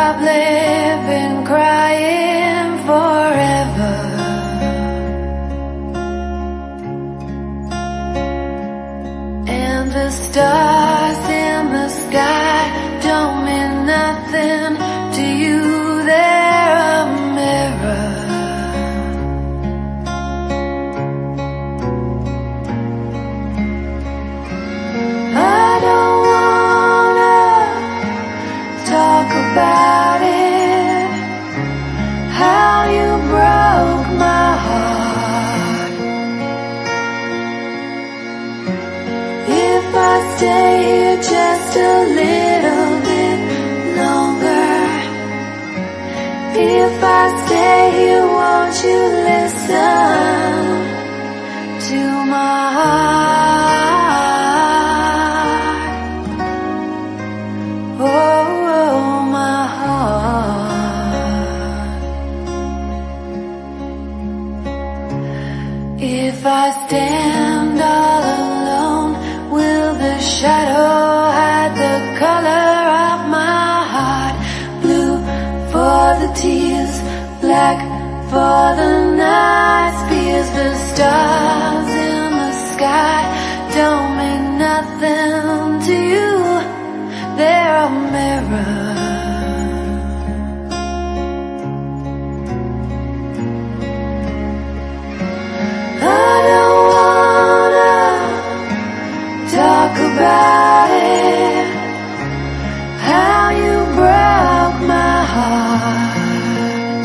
stop living crying forever. And the stars in the sky don't mean nothing to you, they're a mirror. I don't wanna talk about it, how you broke my heart. If I stay here just a little bit longer, if I stay here, won't you listen to my heart? Oh, my heart. If I stand all alone, will the shadow hide the color of my heart? Blue for the tears, black for the night spears. The stars in the sky don't mean nothing to you, they're a mirror. I don't wanna talk about it, how you broke my heart.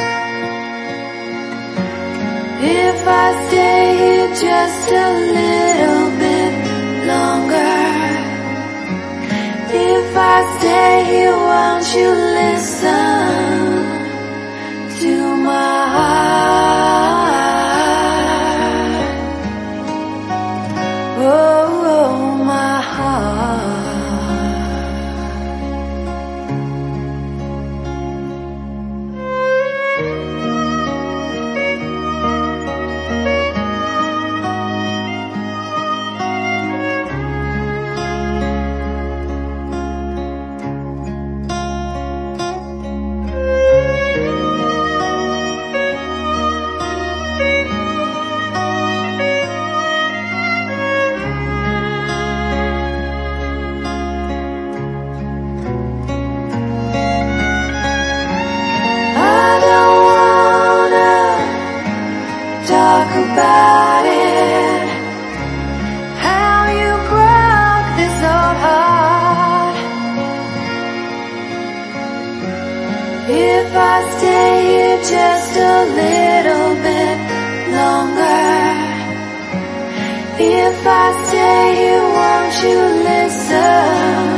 If I stay here just a little bit longer, if I stay here, won't you listen to my heart? Oh, my heart. Talk about it, how you broke this old heart. If I stay here just a little bit longer, if I stay here, won't you listen